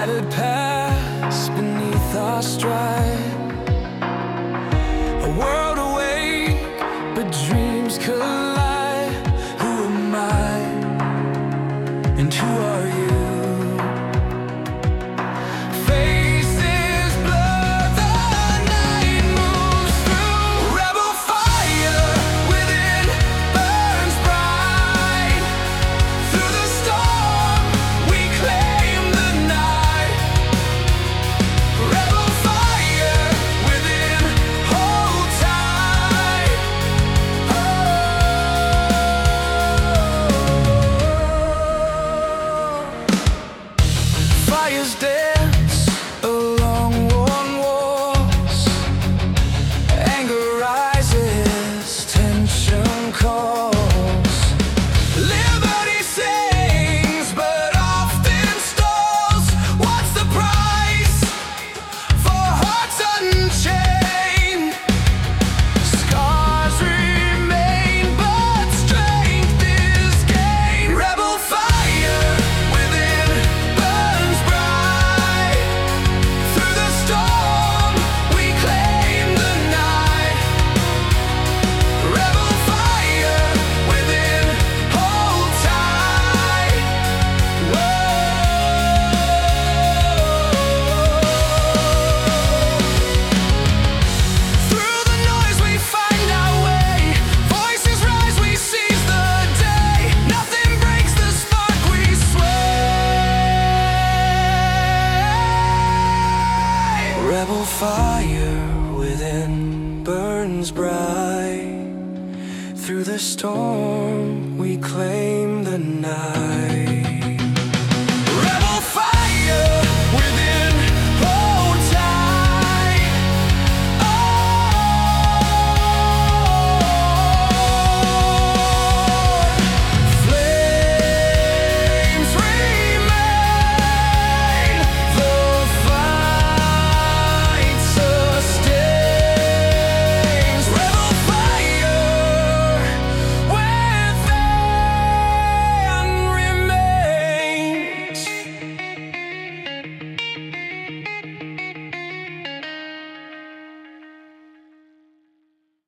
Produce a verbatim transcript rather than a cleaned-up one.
shattered past beneath our stride. A world awake, but dreams collide. Who am I? And who are you? Faces blur, the night moves through. Rebel fire within burns bright. Through the storm we claim the night. Rebel fire within, hold tight. Oh. Fires dance along worn walls. Anger rises, tension calls. Liberty sings, but often stalls. What's the price for hearts unchained? Scars remain, but strength is gained. Rebel fire within burns bright. Through the storm we claim the night. Rebel fire within, hold tight. Through the noise we find our way. Voices rise, we seize the day. Nothing breaks the spark we sway. Rebel fire within burns bright. Through the storm we claim the night.